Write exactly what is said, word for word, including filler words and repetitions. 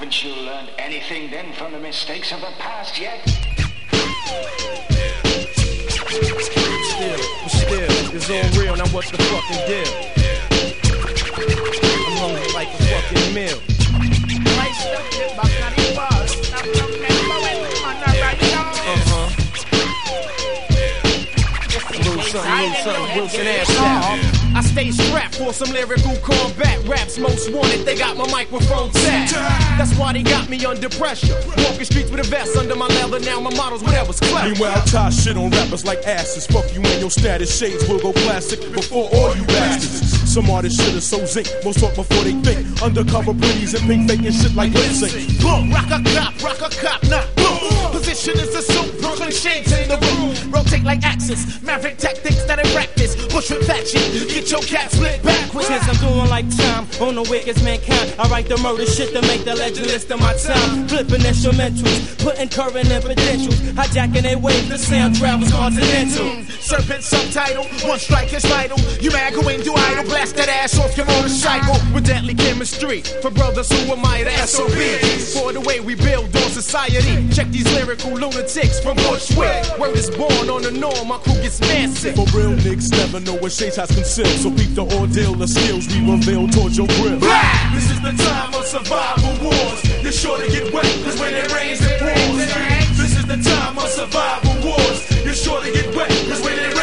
Haven't you learned anything then from the mistakes of the past yet? Still, still, it's all real, now what's the fucking deal? I'm hungry like a fucking meal. Uh-huh. Little something, little something, Wilson ass out. I stay strapped for some lyrical combat. Raps most wanted, they got my microphone tapped. That's why they got me under pressure. Walking streets with a vest under my leather. Now my models, whatever's clever. Meanwhile, tie shit on rappers like asses. Fuck you and your status. Shades will go plastic before all you bastards. Some artists shit is so zinc. Most talk before they think. Undercover pretties and pink faking shit like lip sync. Boom, rock a cop, rock a cop, nah. Boom. Position is a suit. Brooklyn shades in the room. Rotate like axis. Maverick tactics that I practice. Push with that shit. Get your cap split backwards. Since I'm doing like time on the wickedest mankind, I write the murder shit to make the legend list of my time. Flipping instrumentals, putting current in potentials, hijacking their waves, the sound travels continental. Serpent subtitle, one strike is vital. You mad, go into idle, blast that ass off your motorcycle. With deadly chemistry, for brothers who admire the S O Bs. For the way we build on society. Check these lyrical lunatics from Bushwick. Word is born on the norm, my crew gets massive. For real niggas never know what shades has concealed. So beat the ordeal, the skills we reveal towards your grill. Blah! This is the time of survival wars. You're sure to get wet, cause when it rains it pours. This is the time of survival wars. You're sure to get wet, cause when it rains